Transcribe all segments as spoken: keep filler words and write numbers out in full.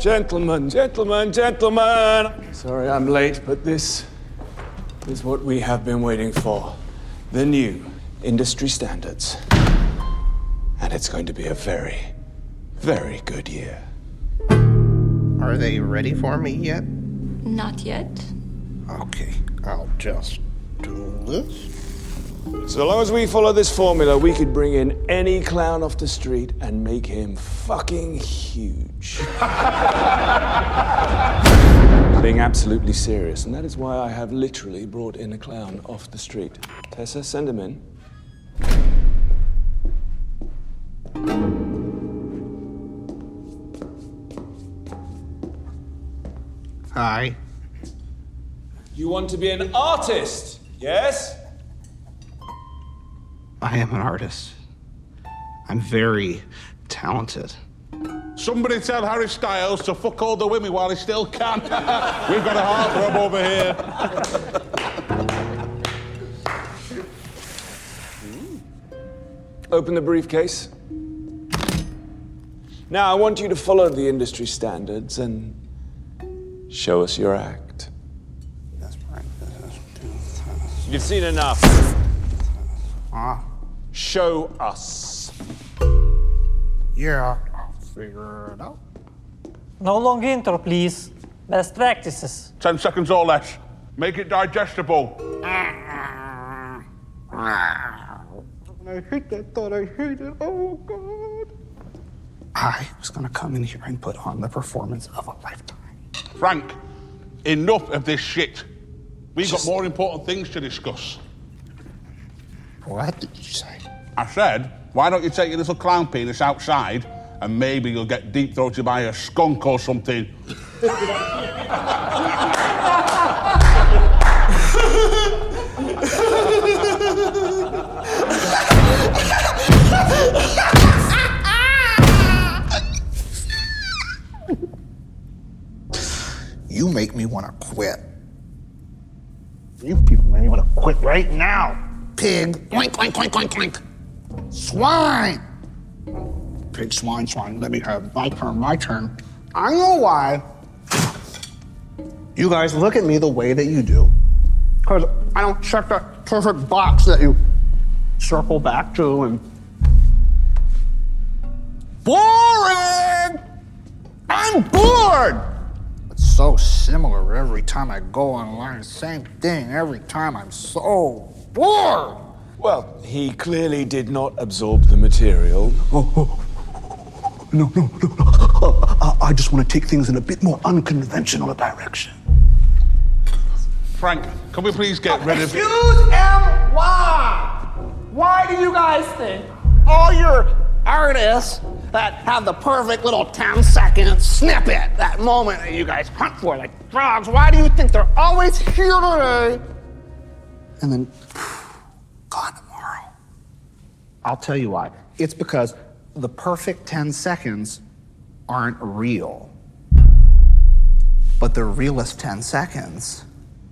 Gentlemen, gentlemen, gentlemen. Sorry I'm late, but this is what we have been waiting for. The new industry standards. And it's going to be a very, very good year. Are they ready for me yet? Not yet. Okay, I'll just do this. So long as we follow this formula, we could bring in any clown off the street and make him fucking huge. Being absolutely serious, and that is why I have literally brought in a clown off the street. Tessa, send him in. Hi. You want to be an artist, yes? I am an artist. I'm very talented. Somebody tell Harry Styles to fuck all the women while he still can. We've got a heartthrob over here. Open the briefcase. Now, I want you to follow the industry standards and show us your act. That's right. You've seen enough. Ah. Show us. Yeah, I'll figure it out. No long intro, please. Best practices. Ten seconds or less. Make it digestible. I hate that thought. I hate it. Oh, God. I was gonna come in here and put on the performance of a lifetime. Frank, enough of this shit. We've Just- got more important things to discuss. What did you say? I said, why don't you take your little clown penis outside and maybe you'll get deep-throated by a skunk or something. You make me want to quit. You people make me want to quit right now. Pig, oink, oink, oink, oink, oink. Swine. Pig, swine, swine. Let me have my turn, my turn. I know why. You guys look at me the way that you do. Because I don't check that perfect box that you circle back to and... Boring! I'm bored! It's so similar every time I go online. Same thing every time. I'm so bored. Well, he clearly did not absorb the material. Oh, oh. No, no, no, no. Uh, I just want to take things in a bit more unconventional direction. Frank, can we please get rid of... Excuse M, why? Why do you guys think all your artists that have the perfect little ten second snippet, that moment that you guys hunt for like frogs, why do you think they're always here today and then gone tomorrow? I'll tell you why. It's because the perfect ten seconds aren't real. But the realest ten seconds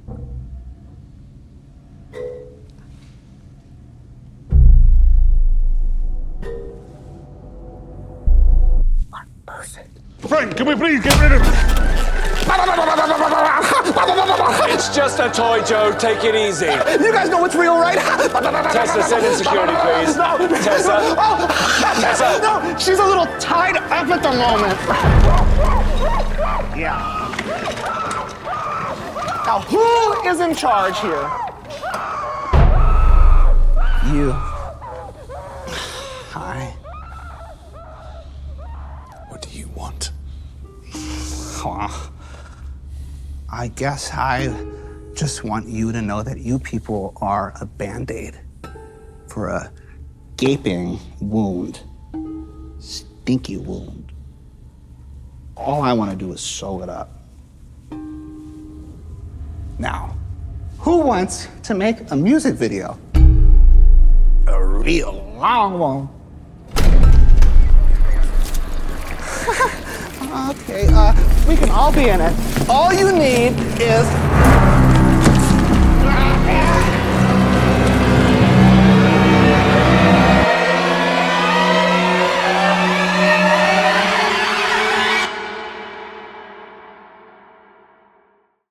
are perfect. Frank, can we please get rid of... It's just a toy, Joe. Take it easy. You guys know what's real, right? Tessa, send in security, please. No. Tessa. Oh. Tessa. No, she's a little tied up at the moment. Yeah. Now, who is in charge here? You. Hi. What do you want? Well, I guess I just want you to know that you people are a Band-Aid for a gaping wound, stinky wound. All I want to do is sew it up. Now, who wants to make a music video? A real long one. Okay, uh, we can all be in it. All you need is